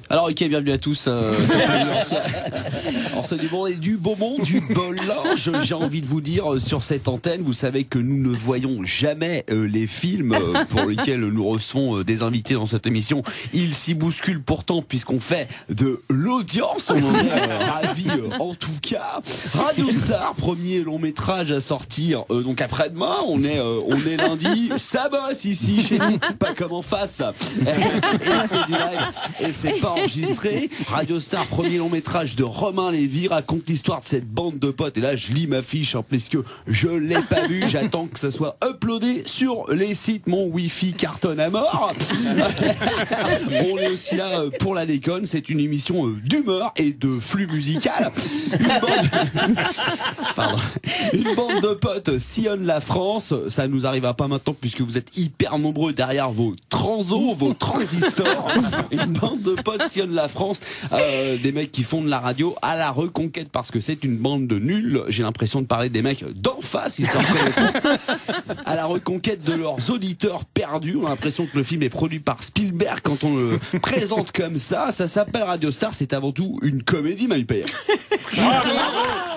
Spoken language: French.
Alors ok, bienvenue à tous. En ce du beau monde, du beau linge, j'ai envie de vous dire sur cette antenne, vous savez que nous ne voyons jamais les films pour lesquels nous recevons des invités dans cette émission. Ils s'y bousculent pourtant puisqu'on fait de l'audience. On en est ravis en tout cas. Radio Star, premier long métrage à sortir donc après-demain. On est lundi. Ça bosse ici chez nous, pas comme en face. Et c'est du live et c'est pas enregistré. Radio Star, premier long métrage de Romain Lévy, raconte l'histoire de cette bande de potes. Et là, je lis ma fiche, hein, parce que je l'ai pas vu. J'attends que ça soit uploadé sur les sites. Mon wifi cartonne à mort. On est aussi là pour la déconne. C'est une émission d'humeur et de flux musical. Une bande de potes sillonne la France. Ça nous arrivera pas maintenant puisque vous êtes hyper nombreux derrière vos transos, vos transistors. Une bande de potes sillonne la France, des mecs qui font de la radio à la reconquête parce que c'est une bande de nuls. J'ai l'impression de parler des mecs d'en face, ils se reconnaîtront. À la reconquête de leurs auditeurs perdus. On a l'impression que le film est produit par Spielberg quand on le présente comme ça. Ça s'appelle Radio Star, c'est avant tout une comédie, my père.